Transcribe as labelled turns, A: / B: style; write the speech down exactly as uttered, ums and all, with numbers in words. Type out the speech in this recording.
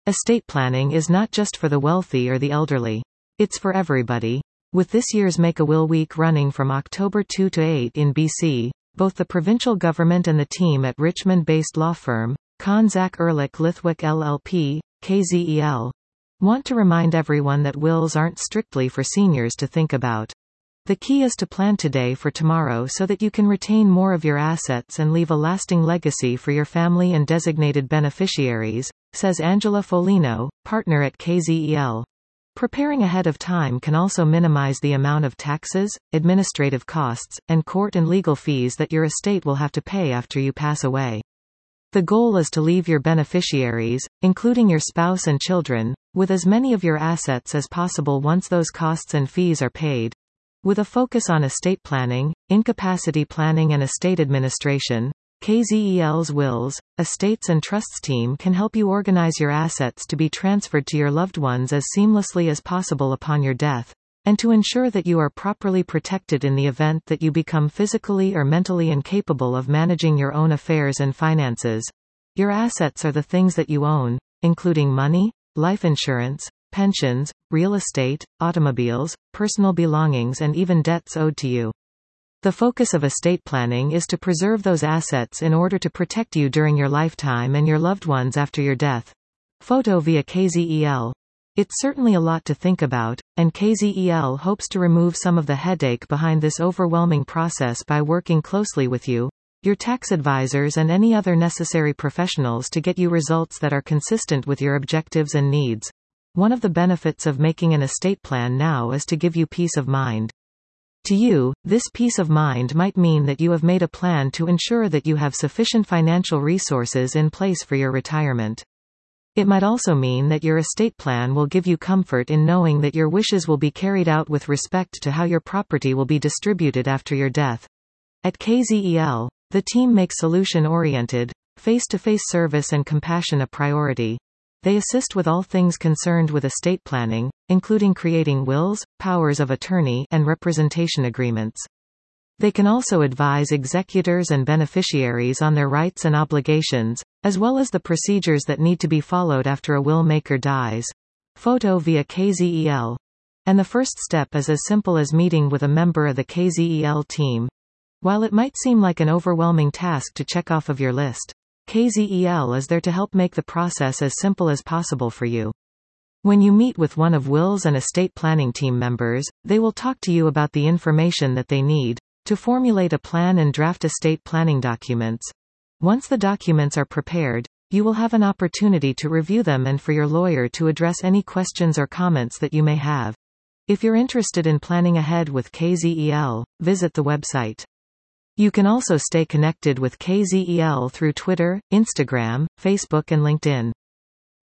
A: Estate planning is not just for the wealthy or the elderly. It's for everybody. With this year's Make-A-Will Week running from October second to eighth in B C, both the provincial government and the team at Richmond-based law firm, Kahn Zach Ehrlich Lithwick L L P, K Z E L, want to remind everyone that wills aren't strictly for seniors to think about. The key is to plan today for tomorrow so that you can retain more of your assets and leave a lasting legacy for your family and designated beneficiaries, says Angela Folino, partner at K Z E L. Preparing ahead of time can also minimize the amount of taxes, administrative costs, and court and legal fees that your estate will have to pay after you pass away. The goal is to leave your beneficiaries, including your spouse and children, with as many of your assets as possible once those costs and fees are paid. With a focus on estate planning, incapacity planning and estate administration, K Z E L's Wills, Estates and Trusts team can help you organize your assets to be transferred to your loved ones as seamlessly as possible upon your death, and to ensure that you are properly protected in the event that you become physically or mentally incapable of managing your own affairs and finances. Your assets are the things that you own, including money, life insurance, pensions, real estate, automobiles, personal belongings and even debts owed to you. The focus of estate planning is to preserve those assets in order to protect you during your lifetime and your loved ones after your death. Photo via K Z E L. It's certainly a lot to think about, and K Z E L hopes to remove some of the headache behind this overwhelming process by working closely with you, your tax advisors and any other necessary professionals to get you results that are consistent with your objectives and needs. One of the benefits of making an estate plan now is to give you peace of mind. To you, this peace of mind might mean that you have made a plan to ensure that you have sufficient financial resources in place for your retirement. It might also mean that your estate plan will give you comfort in knowing that your wishes will be carried out with respect to how your property will be distributed after your death. At K Z E L, the team makes solution-oriented, face-to-face service and compassion a priority. They assist with all things concerned with estate planning, including creating wills, powers of attorney, and representation agreements. They can also advise executors and beneficiaries on their rights and obligations, as well as the procedures that need to be followed after a will maker dies. Photo via K Z E L. And the first step is as simple as meeting with a member of the K Z E L team. While it might seem like an overwhelming task to check off of your list, K Z E L is there to help make the process as simple as possible for you. When you meet with one of wills and estate planning team members, they will talk to you about the information that they need to formulate a plan and draft estate planning documents. Once the documents are prepared, you will have an opportunity to review them and for your lawyer to address any questions or comments that you may have. If you're interested in planning ahead with K Z E L, visit the website. You can also stay connected with K Z E L through Twitter, Instagram, Facebook and LinkedIn.